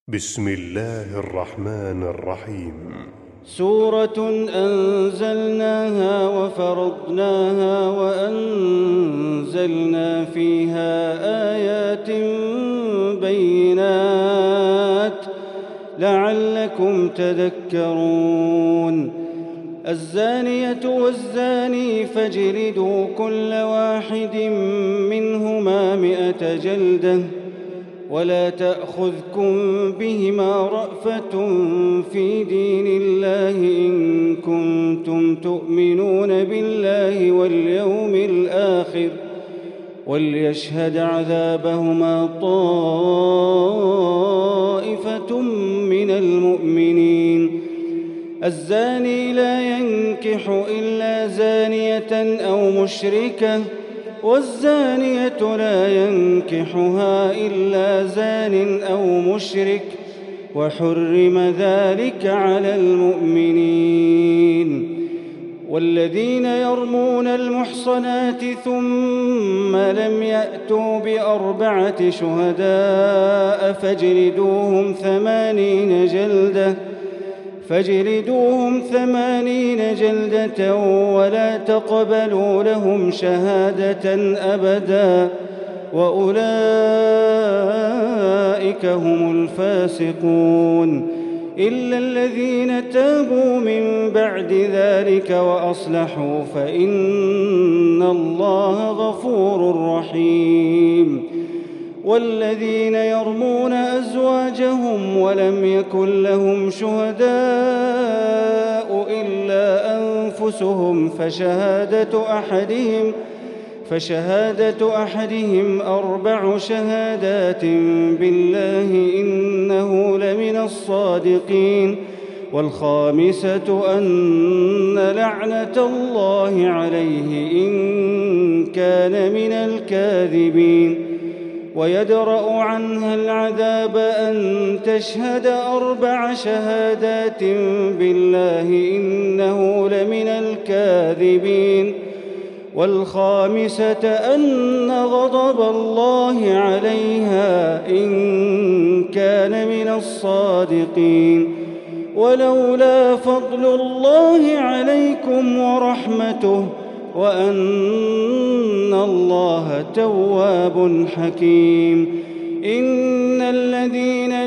بسم الله الرحمن الرحيم. سورة أنزلناها وفرضناها وأنزلنا فيها آيات بينات لعلكم تذكرون. الزانية والزاني فاجلدوا كل واحد منهما 100 جلدة ولا تأخذكم بهما رأفة في دين الله إن كنتم تؤمنون بالله واليوم الآخر وليشهد عذابهما طائفة من المؤمنين. الزاني لا ينكح إلا زانية أو مشركة والزانية لا ينكحها إلا زان أو مشرك وحرم ذلك على المؤمنين. والذين يرمون المحصنات ثم لم يأتوا ب4 شهداء فاجلدوهم 80 جلدة ولا تقبلوا لهم شهادة أبدا وأولئك هم الفاسقون إلا الذين تابوا من بعد ذلك وأصلحوا فإن الله غفور رحيم. والذين يرمون أزواجهم ولم يكن لهم شهداء إلا أنفسهم فشهادة أحدهم 4 شهادات بالله إنه لمن الصادقين. والخامسة أن لعنة الله عليه إن كان من الكاذبين. ويدرأ عنها العذاب أن تشهد 4 شهادات بالله إنه لمن الكاذبين. والخامسة أن غضب الله عليها إن كان من الصادقين. ولولا فضل الله عليكم ورحمته وأن الله تواب حكيم. إن الذين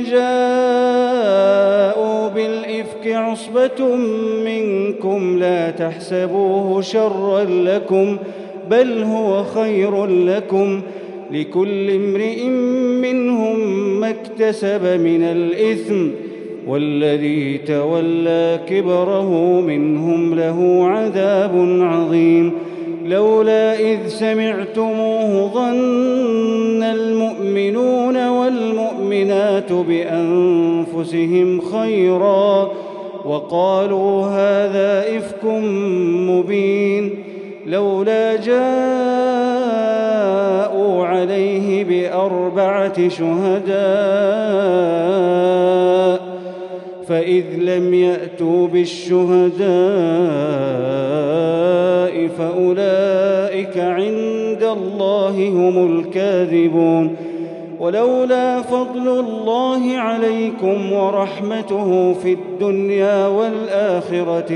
جاءوا بالإفك عصبة منكم لا تحسبوه شرا لكم بل هو خير لكم لكل امرئ منهم ما اكتسب من الإثم والذي تولى كبره منهم له عذاب عظيم. لولا إذ سمعتموه ظن المؤمنون والمؤمنات بأنفسهم خيرا وقالوا هذا إفك مبين. لولا جاءوا عليه ب4 شهداء فإذ لم يأتوا بالشهداء فأولئك عند الله هم الكاذبون. ولولا فضل الله عليكم ورحمته في الدنيا والآخرة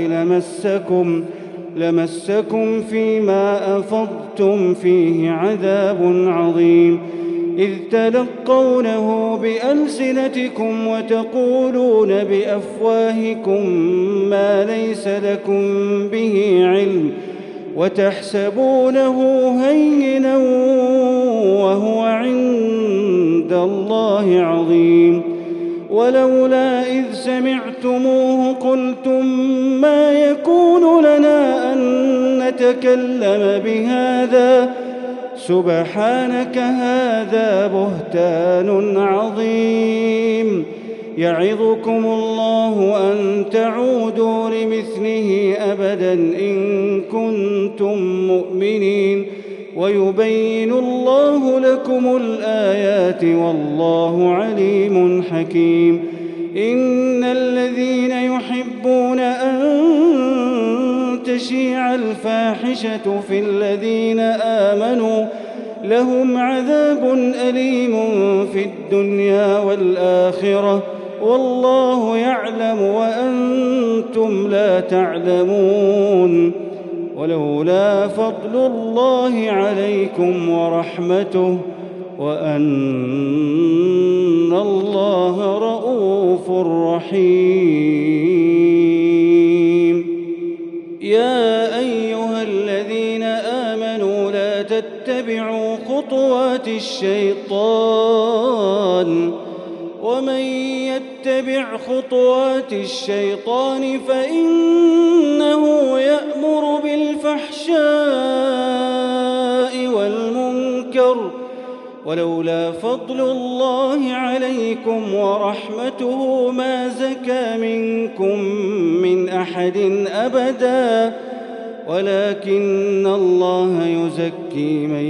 لمسكم فيما أفضتم فيه عذاب عظيم. إذ تلقونه بألسنتكم وتقولون بأفواهكم ما ليس لكم به علم وتحسبونه هينا وهو عند الله عظيم. ولولا إذ سمعتموه قلتم ما يكون لنا أن نتكلم بهذا سبحانك هذا بهتان عظيم. يعظكم الله أن تعودوا لمثله أبدا إن كنتم مؤمنين ويبين الله لكم الآيات والله عليم حكيم. إن الذين يحبون أن تشيع الفاحشة في الذين آمنوا لهم عذاب أليم في الدنيا والآخرة والله يعلم وأنتم لا تعلمون. ولولا فضل الله عليكم ورحمته وأن الله رءوف رحيم. يا أيها الذين آمنوا لا تتبعوا خطوات الشيطان ومن يتبع خطوات الشيطان فإنه يأمر بالفحشاء والمنكر ولولا فضل الله عليكم ورحمته ما زكى منكم من أحد أبدا ولكن الله يزكي من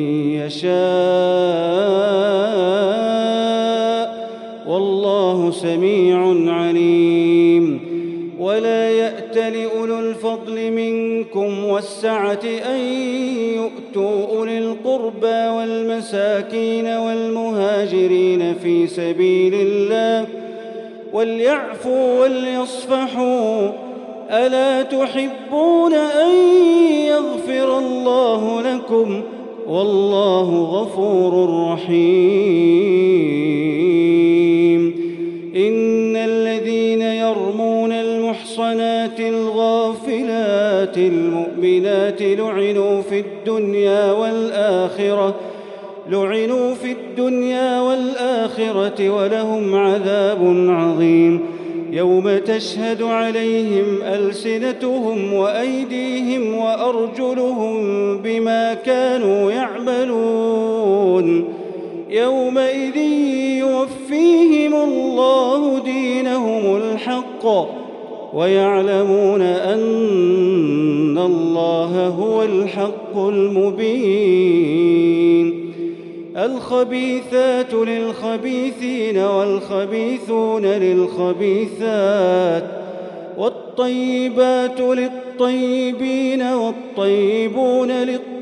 يشاء والله سميع عليم. ولا يأت لأولو الفضل منكم والسعة أن يؤتوا أولي القربى والمساكين والمهاجرين في سبيل الله وليعفوا وليصفحوا ألا تحبون أن يغفر الله لكم والله غفور رحيم. إن الذين يرمون المحصنات الغافلات المؤمنات لعنوا في الدنيا والآخرة ولهم عذاب عظيم. يوم تشهد عليهم ألسنتهم وأيديهم وأرجلهم بما كانوا يعملون يومئذ يوفيهم الله دينهم الحق ويعلمون أن الله هو الحق المبين. الخبيثات للخبيثين والخبيثون للخبيثات والطيبات للطيبين والطيبون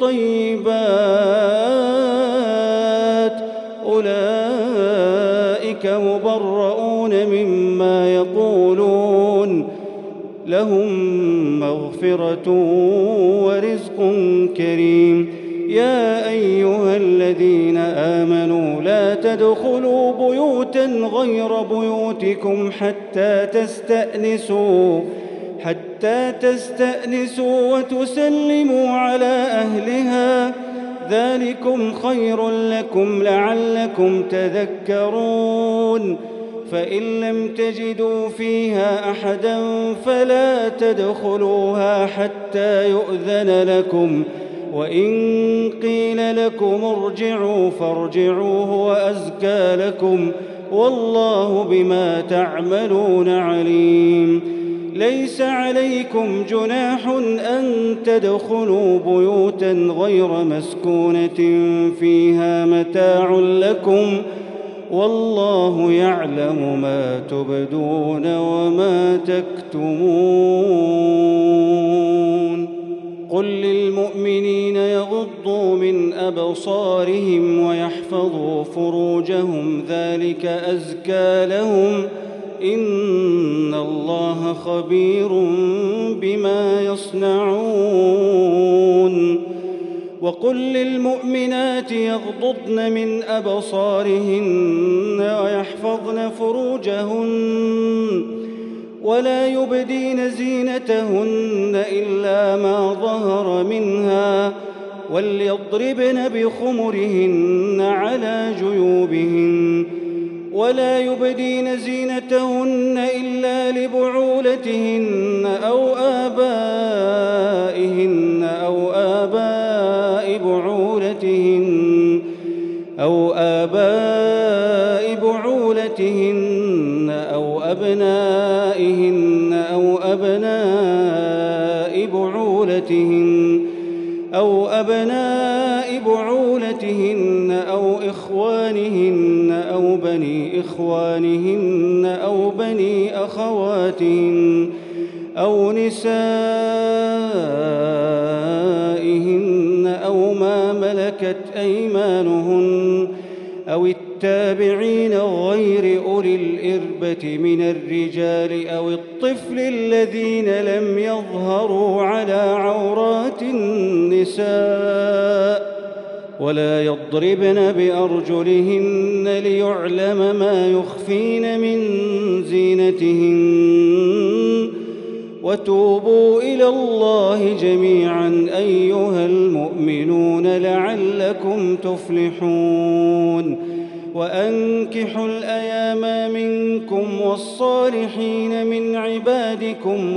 للطيبات أولئك مبرؤون مما يقولون لهم مغفرة ورزق كريم. يا أيها الذين آمنوا لا تدخلوا بيوتا غير بيوتكم حتى تستأنسوا وتسلموا على أهلها ذلكم خير لكم لعلكم تذكرون. فإن لم تجدوا فيها أحدا فلا تدخلوها حتى يؤذن لكم وإن قيل لكم ارجعوا فارجعوا هو أزكى لكم والله بما تعملون عليم. ليس عليكم جناح أن تدخلوا بيوتا غير مسكونة فيها متاع لكم والله يعلم ما تبدون وما تكتمون. قل للمؤمنين يغضوا من أبصارهم ويحفظوا فروجهم ذلك أزكى لهم إن الله خبير بما يصنعون. وقل للمؤمنات يغضضن من أبصارهن ويحفظن فروجهن ولا يبدين زينتهن إلا ما ظهر منها وليضربن بخمرهن على جيوبهن ولا يبدين زينتهن إلا لبعولتهن أو آبائهن أو آباء بعولتهن أو أبنائهن أو أبناء بعولتهن أو إخوانهن أو بني إخوانهن أو بني أخواتهن أو نسائهن أو ما ملكت أيمانهن أو التابعين غير أولي الإربة من الرجال أو الطفل الذين لم يظهروا على عورات النساء ولا يضربن بأرجلهن ليعلم ما يخفين من زينتهن وتوبوا إلى الله جميعا أيها المؤمنون لعلكم تفلحون وأنكحوا الأيام منكم والصالحين من عبادكم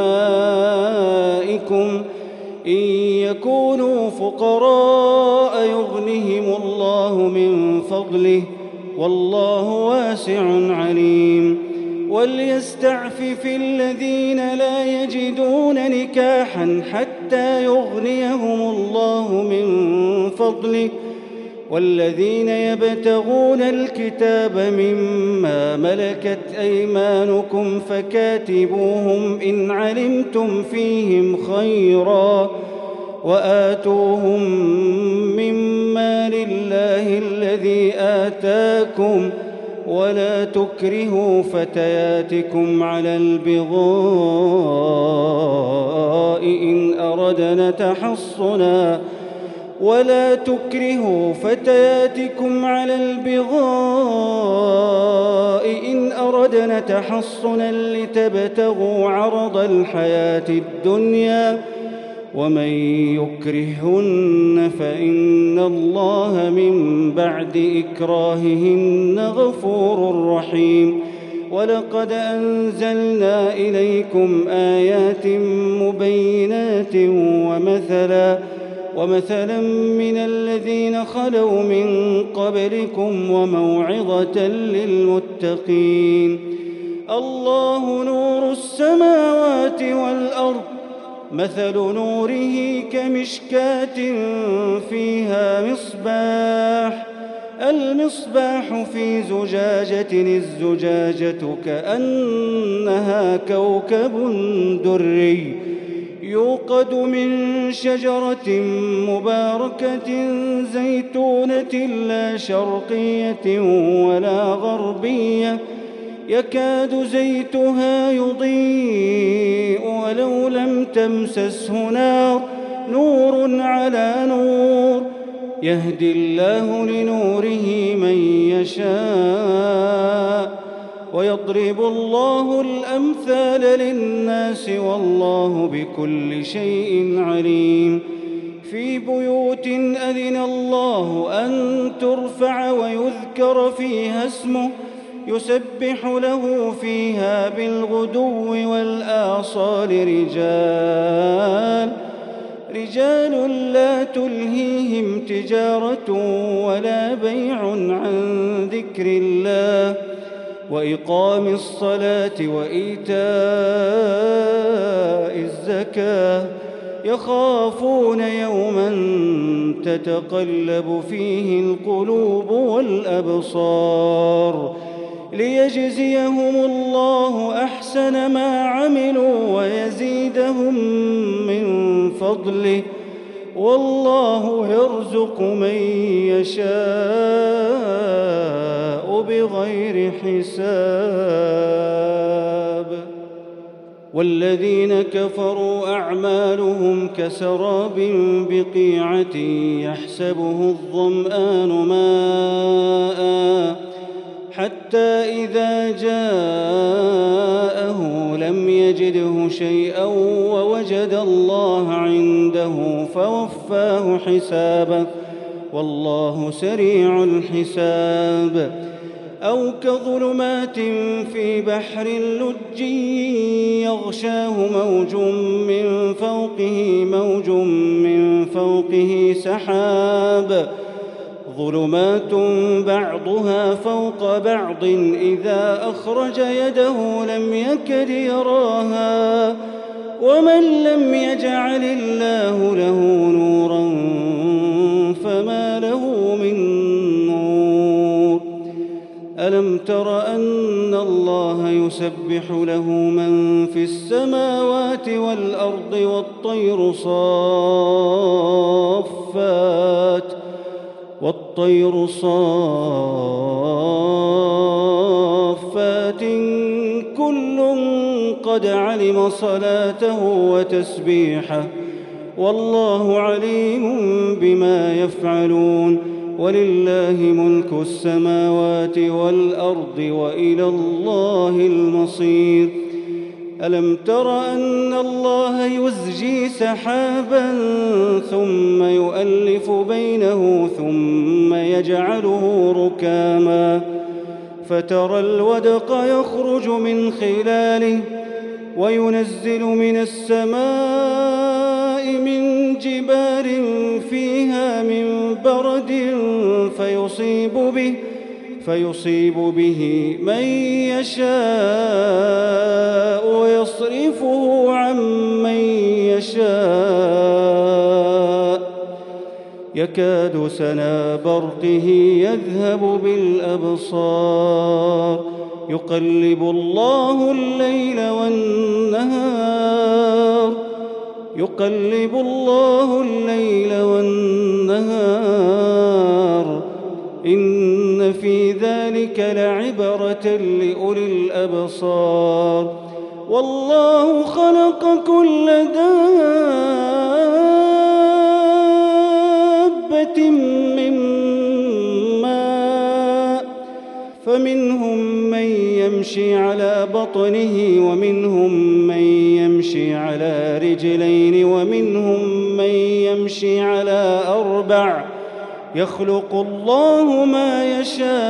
وإمائكم إن يكونوا فقراء يغنهم الله من فضله والله واسع عليم وليستعفف الذين لا يجدون نكاحا حتى يغنيهم الله من فضله والذين يبتغون الكتاب مما ملكت أيمانكم فكاتبوهم إن علمتم فيهم خيرا وآتوهم مما لله الذي آتاكم ولا تكرهوا فتياتكم على البغاء إن أردن تحصنا لتبتغوا عرض الحياة الدنيا ومن يكرهن فإن الله من بعد إكراههن غفور رحيم ولقد أنزلنا إليكم آيات مبينات ومثلا من الذين خلوا من قبلكم وموعظة للمتقين الله نور السماوات والأرض مثل نوره كمشكاة فيها المصباح في زجاجة الزجاجة كأنها كوكب دري يوقد من شجرة مباركة زيتونة لا شرقية ولا غربية يكاد زيتها يضيء ولو لم تمسسه نور على نور يهدي الله لنوره من يشاء ويضرب الله الأمثال للناس والله بكل شيء عليم في بيوت أذن الله أن ترفع ويذكر فيها اسمه يسبح له فيها بالغدو والآصال رجال لا تلهيهم تجارة ولا بيع عن ذكر الله وإقام الصلاة وإيتاء الزكاة يخافون يوما تتقلب فيه القلوب والأبصار ليجزيهم الله أحسن ما عملوا ويزيدهم من فضله والله يرزق من يشاء بغير حساب والذين كفروا أعمالهم كسراب بقيعة يحسبه الظمآن ماءً حتى إذا جاءه لم يجده شيئا ووجد الله عنده فوفاه حسابه والله سريع الحساب أو كظلمات في بحر لجي يغشاه موج من فوقه سحاب ظلمات بعضها فوق بعض إذا أخرج يده لم يكد يراها ومن لم يجعل الله له نورا له من نور ألم تر أن الله يسبح له من في السماوات والأرض والطير صافات كل قد علم صلاته وتسبيحه والله عليم بما يفعلون ولله ملك السماوات والأرض وإلى الله المصير. ألم تر أن الله يزجي سحابا ثم يؤلف بينه ثم يجعله ركاما فترى الودق يخرج من خلاله وينزل من السماء من جبال فيها من برد فيصيب به من يشاء ويصرفه عن من يشاء يكاد سنا برقه يذهب بالأبصار يقلب الله الليل والنهار إن في ذلك لعبرة لأولي الأبصار والله خلق كل دابة من ماء فمنهم من يمشي على بطنه ومنهم من يمشي على رجلين ومنهم من يمشي على أربع يخلق الله ما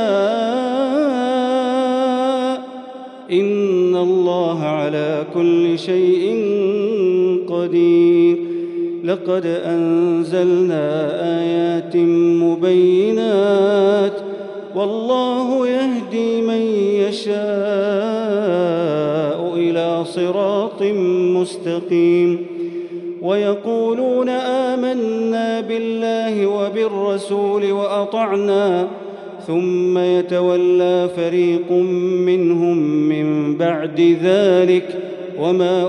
يشاء إن الله على كل شيء قدير. لقد أنزلنا آيات مبينات والله يهدي من يشاء إلى صراط مستقيم. ويقولون آمنا بالله وبالرسول وأطعنا ثم يتولى فريق منهم من بعد ذلك وما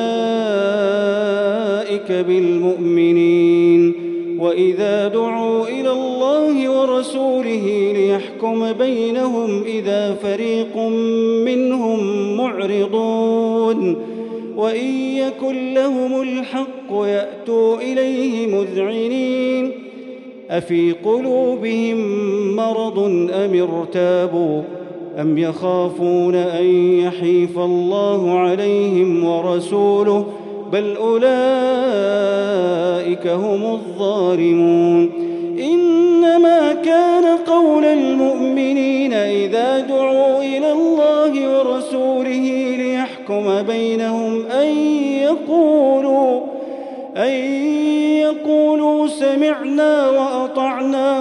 أولئك بالمؤمنين. وإذا دعوا إلى الله ورسوله ليحكم بينهم إذا فريق منهم معرضون وإن يكن لهم الحق يأتوا إليه مذعنين أفي قلوبهم مرض أم ارتابوا أم يخافون أن يحيف الله عليهم ورسوله بل أولئك هم الظالمون. إنما كان قول المؤمنين إذا دعوا إلى الله ورسوله ليحكم بينهم أن يقولوا سمعنا وأطعنا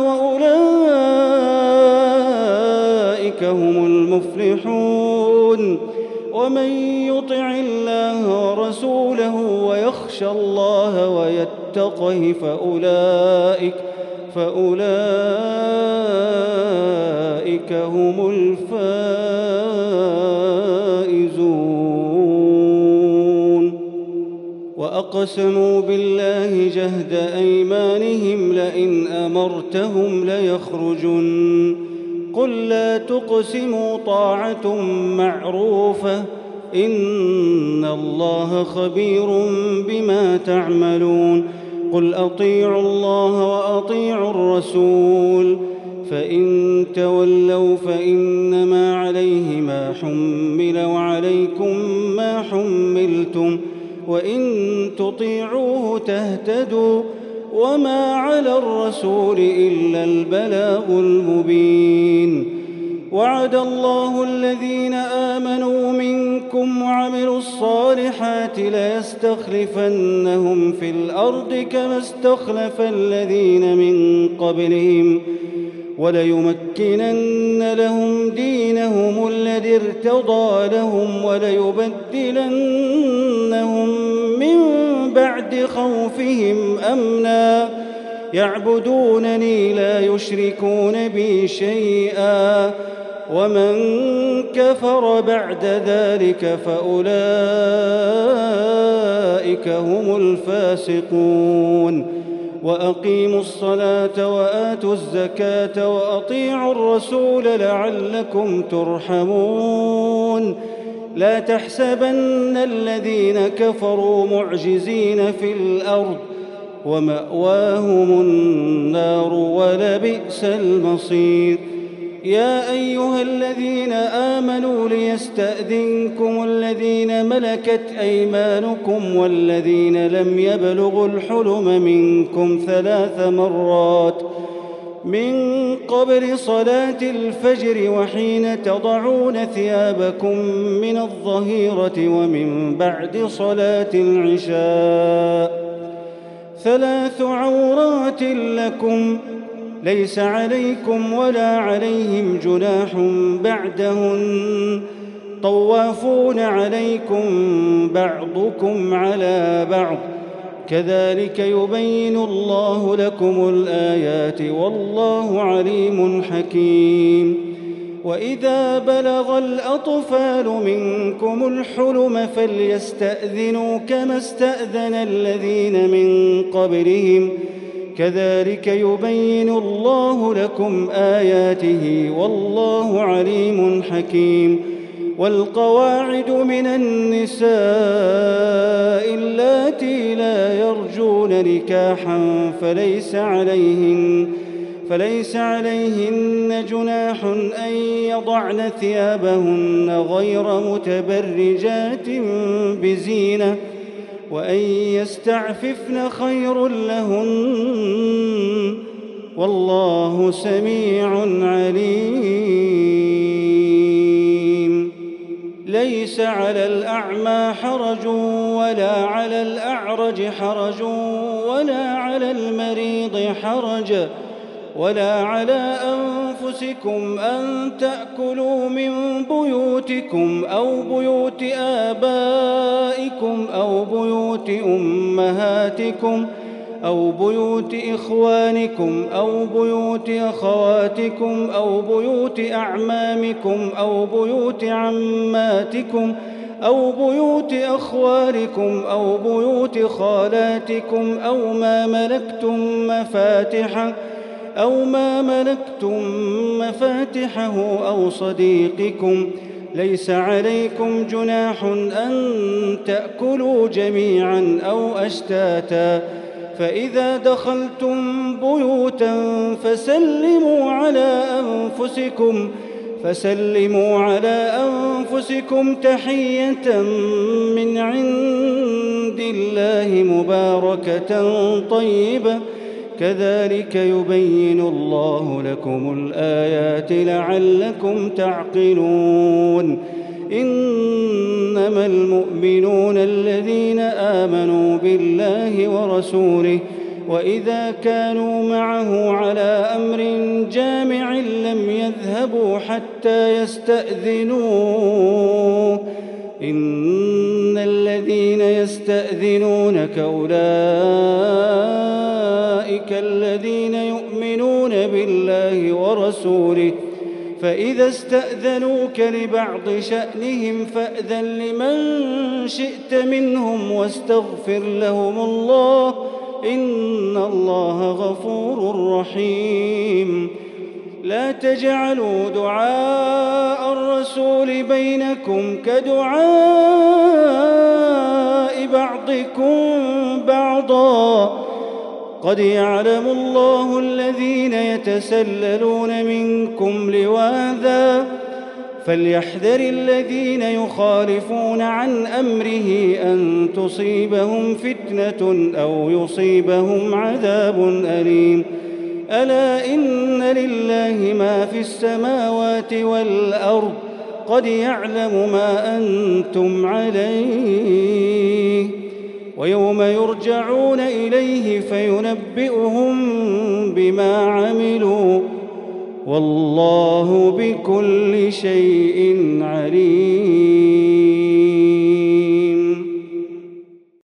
وأولئك هم المفلحون. ومن يطع الله ورسوله ويخشى الله ويتقه فأولئك هم الفائزون. وأقسموا بالله جهد أيمانهم لئن أمرتهم ليخرجن قل لا تقسموا طاعة معروفة إن الله خبير بما تعملون. قل أطيعوا الله وأطيعوا الرسول فإن تولوا فإنما عليه ما حمل وعليكم ما حملتم وإن تطيعوه تهتدوا وما على الرسول إلا البلاغ المبين. وعد الله الذين آمنوا منكم وعملوا الصالحات ليستخلفنهم في الأرض كما استخلف الذين من قبلهم وليمكنن لهم دينهم الذي ارتضى لهم وليبدلنهم من بعد خوفهم أمنا يعبدونني لا يشركون بي شيئا ومن كفر بعد ذلك فأولئك هم الفاسقون وأقيموا الصلاة وآتوا الزكاة وأطيعوا الرسول لعلكم ترحمون لا تحسبن الذين كفروا معجزين في الأرض ومأواهم النار ولبئس المصير يا أيها الذين آمنوا ليستأذنكم الذين ملكت أيمانكم والذين لم يبلغوا الحلم منكم 3 مرات من قبل صلاة الفجر وحين تضعون ثيابكم من الظهيرة ومن بعد صلاة العشاء 3 عورات لكم ليس عليكم ولا عليهم جناح بعدهن طوافون عليكم بعضكم على بعض كذلك يبين الله لكم الآيات والله عليم حكيم وإذا بلغ الأطفال منكم الحلم فليستأذنوا كما استأذن الذين من قبلهم كذلك يبين الله لكم آياته والله عليم حكيم والقواعد من النساء اللاتي لا يرجون نكاحا فليس عليهن جناح أن يضعن ثيابهن غير متبرجات بزينة وأن يستعففن خير لهن والله سميع عليم ليس على الأعمى حرج ولا على الأعرج حرج ولا على المريض حرج ولا على أنفسكم أن تأكلوا من بيوتكم أو بيوت آبائكم أو بيوت أمهاتكم أو بيوت إخوانكم أو بيوت أخواتكم أو بيوت أعمامكم أو بيوت عماتكم أو بيوت أخوالكم أو بيوت خالاتكم أو ما ملكتم مفاتحه أو صديقكم ليس عليكم جناح أن تأكلوا جميعا أو أشتاتا فإذا دخلتم بيوتا فسلموا على أنفسكم تحية من عند الله مباركة طيبة كذلك يبين الله لكم الآيات لعلكم تعقلون إنما المؤمنون الذين آمنوا بالله ورسوله وإذا كانوا معه على أمر جامع لم يذهبوا حتى يستأذنوه إن الذين يستأذنونك أولئك الذين يؤمنون بالله ورسوله فإذا استأذنوك لبعض شأنهم فأذن لمن شئت منهم واستغفر لهم الله إن الله غفور رحيم لا تجعلوا دعاء الرسول بينكم كدعاء بعضكم بعضا قد يعلم الله الذين يتسللون منكم لواذا فليحذر الذين يخالفون عن أمره أن تصيبهم فتنة أو يصيبهم عذاب أليم ألا إن لله ما في السماوات والأرض قد يعلم ما أنتم عليه ويوم يرجعون إليه فينبئهم بما عملوا والله بكل شيء عليم